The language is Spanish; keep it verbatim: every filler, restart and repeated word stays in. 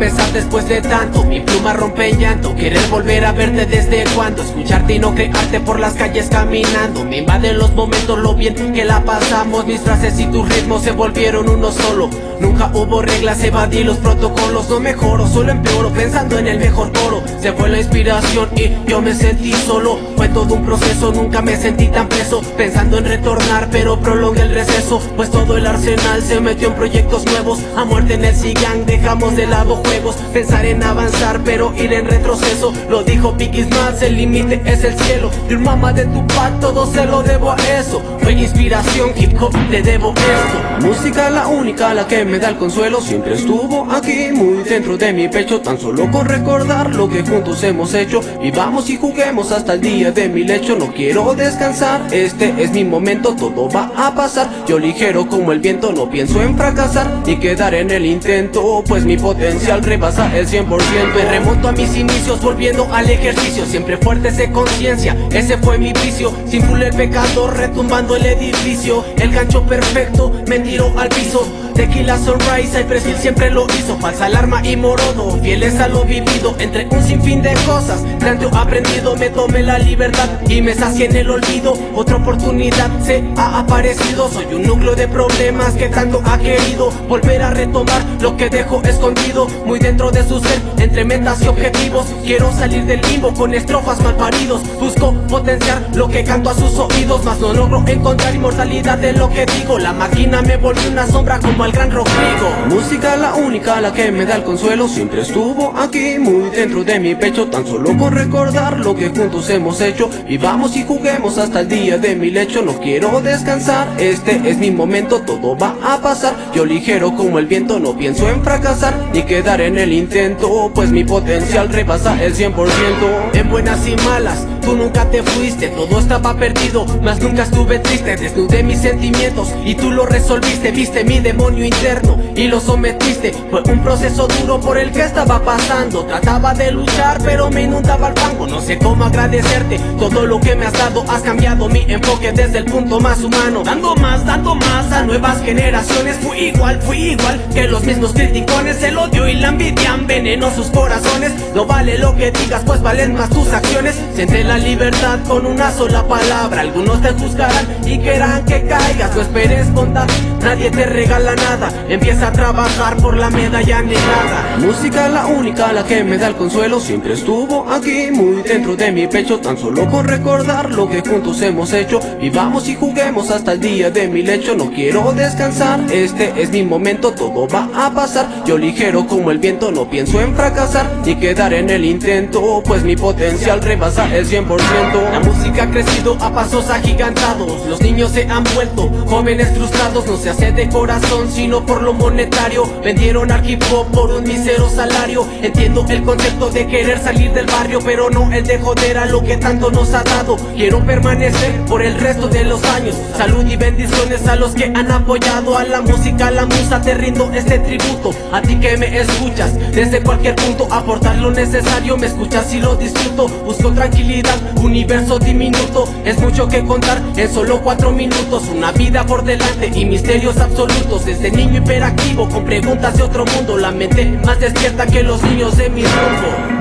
empezar después de tanto. Mi pluma rompe en llanto, querer volver a verte desde cuando. Escucharte y no crearte por las calles caminando. Me invaden los momentos, lo bien que la pasamos. Mis frases y tus ritmos se volvieron uno solo. Nunca hubo reglas, evadí los protocolos. No mejoro, solo empeoro pensando en el mejor coro. Se fue la inspiración y yo me sentí solo. Fue todo un proceso, nunca me sentí tan preso. Pensando en retornar, pero prolongué el receso. Pues todo el arsenal se metió en proyectos nuevos. A muerte en el Sigang, dejamos de lado juegos. Pensar en avanzar, pero ir en retroceso. Lo dijo Biggie Smalls, el límite es el cielo. De un mamá de Tupac, todo se lo debo a eso. Fue inspiración, hip hop, te debo esto. Música la única, la que me da el consuelo. Siempre estuvo aquí, muy dentro de mi pecho. Tan solo con recordar lo que juntos hemos hecho. Vivamos y juguemos hasta el día de mi lecho. No quiero descansar, este es mi momento. Todo va a pasar, yo ligero como el viento. No pienso en fracasar ni quedar en el intento, pues mi potencial rebasa el cien por ciento. Me remonto a mis inicios, volviendo al ejercicio. Siempre fuertes de conciencia, ese fue mi vicio. Sin full el pecado, retumbando el edificio. El gancho perfecto, me tiró al piso. Tequila Sunrise, Cypress Hill siempre lo hizo. Falsa alarma y morodo, fieles a lo vivido. Entre un sinfín de cosas, tanto aprendido. Me tomé la libertad y me sacié en el olvido. Otra oportunidad se ha aparecido. Soy un núcleo de problemas que tanto ha querido volver a retomar lo que dejó escondido. Muy dentro de su ser, entre metas y objetivos. Quiero salir del limbo con estrofas malparidos. Busco potenciar lo que canto a sus oídos, mas no logro encontrar inmortalidad de lo que digo. La máquina me volvió una sombra como al gran Rodrigo. Música la única, la que me da el consuelo. Siempre estuvo aquí, muy dentro de mi pecho. Tan solo con recordar lo que juntos hemos hecho. Vivamos y juguemos hasta el día de mi lecho. No quiero descansar, este es mi momento. Todo va a pasar, yo ligero como el viento. No pienso en fracasar ni quedar en el intento, pues mi potencial rebasa el cien por ciento. En buenas y malas, tú nunca te fuiste. Todo estaba perdido, mas nunca estuve triste. Desnudé mis sentimientos y tú lo resolviste. Viste mi demonio interno y lo sometiste. Fue un proceso duro por el que estaba pasando. Trataba de luchar pero me inundaba el fango. No sé cómo agradecerte todo lo que me has dado. Has cambiado mi enfoque desde el punto más humano. Dando más, dando más a nuevas generaciones. Fui igual, fui igual que los mismos criticones. El odio y la envidia envenenó sus corazones. No vale lo que digas, pues valen más tus acciones. Siente la libertad con una sola palabra. Algunos te juzgarán y querrán que caigas. No esperes bondad, nadie te regala nada. Empieza a trabajar por la medalla negada. Música la única, la que me da el consuelo. Siempre estuvo aquí, muy dentro de mi pecho. Tan solo con recordar lo que juntos hemos hecho. Vivamos y juguemos hasta el día de mi lecho. No quiero descansar, este es mi momento. Todo va a pasar, yo ligero como el viento. No pienso en fracasar ni quedar en el intento, pues mi potencial rebasa el cien por ciento. La música ha crecido a pasos agigantados. Los niños se han vuelto jóvenes frustrados. No se hace de corazón sino por lo monetario. Vendieron al hip hop por un mísero salario. Entiendo el concepto de querer salir del barrio, pero no el de joder a lo que tanto nos ha dado. Quiero permanecer por el resto de los años. Salud y bendiciones a los que han apoyado a la música, a la musa. Te rindo este tributo a ti que me escuchas desde cualquier punto. Aportar lo necesario, me escuchas y lo disfruto. Busco tranquilidad, universo diminuto. Es mucho que contar en solo cuatro minutos. Una vida por delante y misterios absolutos. Desde niño hiperactivo con preguntas de otro mundo. La mente más despierta que los niños de mi rumbo.